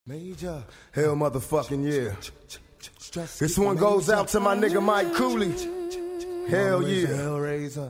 Major. Hell motherfucking yeah. This one goes out to my nigga Mike Cooley. Hell yeah. Hellraiser.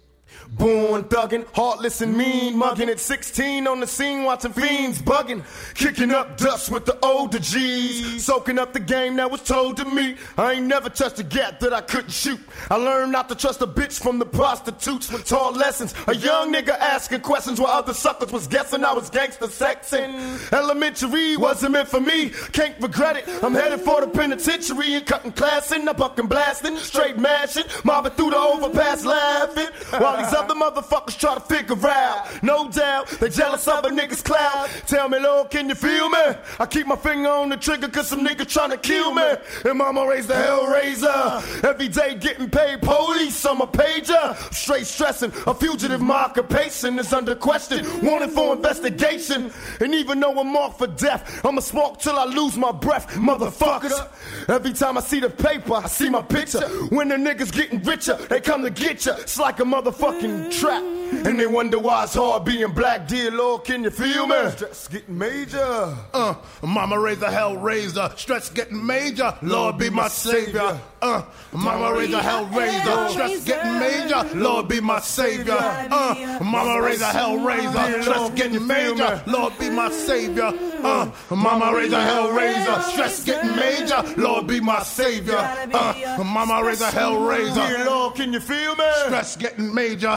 Born thuggin', heartless and mean, muggin' at 16 on the scene, watching fiends buggin', kicking up dust with the older G's, soaking up the game that was told to me. I ain't never touched a gap that I couldn't shoot. I learned not to trust a bitch from the prostitutes with taught lessons. A young nigga asking questions while other suckers was guessing I was gangster sexing. Elementary wasn't meant for me, can't regret it. I'm headed for the penitentiary and cutting class in, I'm bucking blasting, straight mashing, mobbing through the overpass laughing, while these other motherfuckers try to figure out. No doubt, they jealous of a nigga's clout. Tell me, Lord, can you feel me? I keep my finger on the trigger cause some nigga tryna kill me. And mama raised the Hellraiser. Every day getting paid, police, I'm a pager. Straight stressing, a fugitive, my occupation is under question. Wanted for investigation. And even though I'm marked for death, I'ma smoke till I lose my breath, motherfuckers. Every time I see the paper, I see my picture. When the niggas getting richer, they come to get ya. It's like a motherfucking trap, and they wonder why it's hard being black. Dear Lord, can you feel me? Stress getting major. Mama raised a Hellraiser. Stress getting major. Lord be my savior. Mama raised a Hellraiser. Stress getting major. Lord be my savior. Mama raised a Hellraiser. Stress getting major. Lord be my savior. Mama raised a Hellraiser. Stress getting major. Lord be my savior. Mama raised a Hellraiser. Dear Lord, can you feel me? Stress getting major.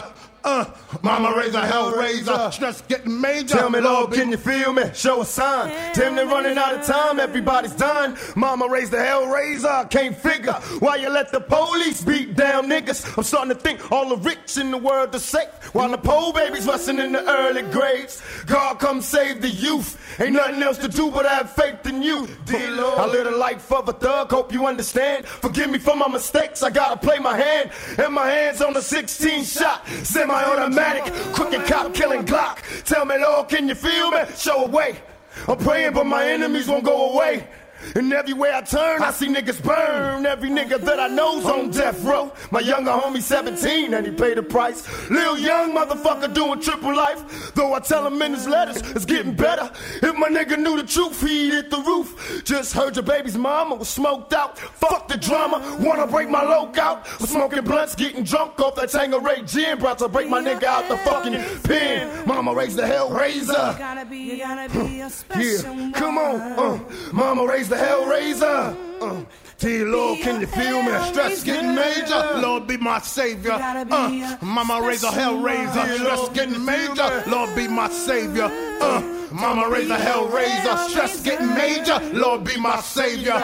Mama raised a Hellraiser. Stress getting major. Tell me, Lord, can you feel me? Show a sign. Damn, they're running out of time. Everybody's done. Mama raised the Hellraiser. Can't figure why you let the police beat down niggas. I'm starting to think all the rich in the world are safe, while the poor babies rusting in the early graves. God, come save the youth. Ain't nothing else to do but have faith in you. Dear Lord, I live the life of a thug. Hope you understand. Forgive me for my mistakes. I gotta play my hand. And my hands on the 16 shot. Semi-automatic, crooked cop killing Glock. Tell me, Lord, can you feel me? Show a way. I'm praying, but my enemies won't go away. And everywhere I turn, I see niggas burn. Every nigga that I know's on death row. My younger homie 17 and he paid the price. Lil young motherfucker doing triple life. Though I tell him in his letters, it's getting better. If my nigga knew the truth, he'd hit the roof. Just heard your baby's mama was smoked out. Fuck the drama, wanna break my logout. Was smoking blunts, getting drunk off that Tangeray gin. Brought to break my nigga out the fucking pen. Mama raised the Hellraiser. You gotta be a special Yeah, come on, Mama raised the Hellraiser. Dear Lord, can you feel me? Stress getting major. Lord be my savior. Mama raised a Hellraiser. Stress getting major. Lord be my savior. Mama raised a Hellraiser. Stress getting major. Lord be my savior.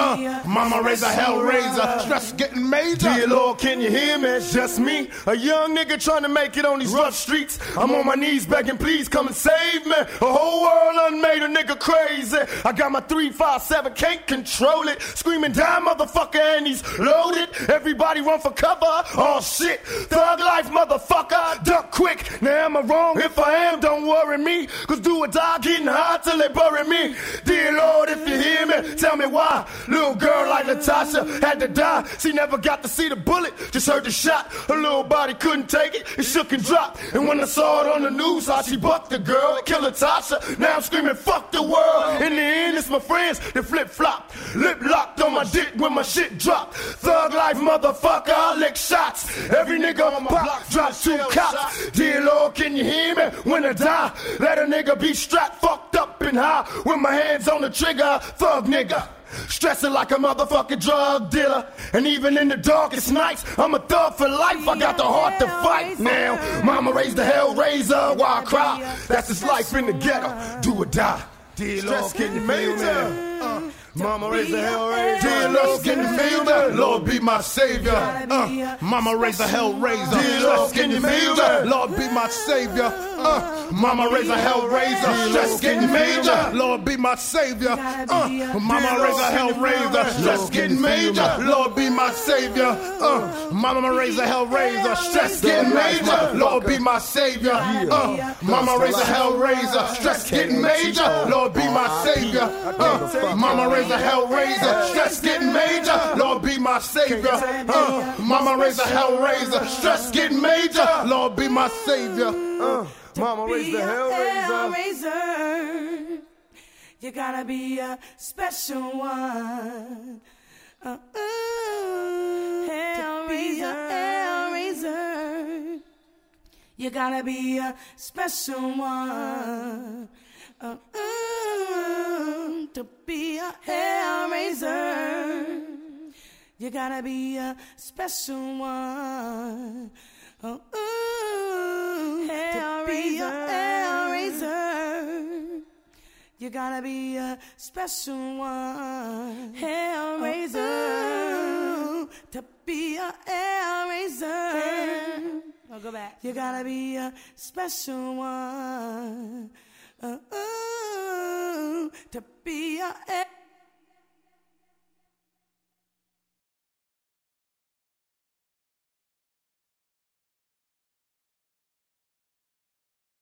Mama raised a Hellraiser. Stress getting major. Dear Lord, can you hear me? It's just me, a young nigga trying to make it on these rough streets. I'm on my knees begging, please come and save me. The whole world done made a nigga crazy. I got my 357, can't control it. Screaming down, motherfucker, and he's loaded. Everybody run for cover. Oh shit, thug life, motherfucker. Duck quick. Now am I wrong? If I am, don't worry me. Cause do or die, getting high till they bury me. Dear Lord, if you hear me, tell me why. Little girl like Natasha had to die. She never got to see the bullet, just heard the shot. Her little body couldn't take it, it shook and dropped. And when I saw it on the news, how she bucked the girl, killed Natasha. Now I'm screaming, fuck the world. In the end, it's my friends that flip-flop. Lip locked on my dick when my shit dropped. Thug life, motherfucker, I lick shots. Every nigga on my block drops 2 cops. Dear Lord, can you hear me? When I die, let a nigga be strapped, fucked up and high. With my hands on the trigger, thug nigga. Stressing like a motherfucking drug dealer. And even in the darkest nights, I'm a thug for life. I got the heart to fight now. Mama raised the Hellraiser, why I cry? That's his life in the ghetto, do or die. Dear Lord, can you feel me? Mama raised the Hellraiser. Dear Lord, can you feel me? Lord be my savior. Mama raised the Hellraiser. Dear Lord, can you feel me? Lord be my savior. Mama raised a Hellraiser. Stress getting major. Lord be my savior. Mama raised a Hellraiser. Stress getting major. Lord be my savior. Mama raised a Hellraiser. Stress getting major. Lord be my savior. Mama raised a Hellraiser. Stress getting major. Lord be my savior. Mama raised a Hellraiser. Stress getting major. Lord be my savior. Mama raised a Hellraiser. Stress getting major. Lord be my savior. Mama raised the Hellraiser. You gotta be a special one. Hellraiser. You gotta be a special one. To be a Hellraiser. You gotta be a special one. Hellraiser. You gotta be a special one. Hellraiser. To be a Hellraiser. I'll go back. You gotta be a special one. To be a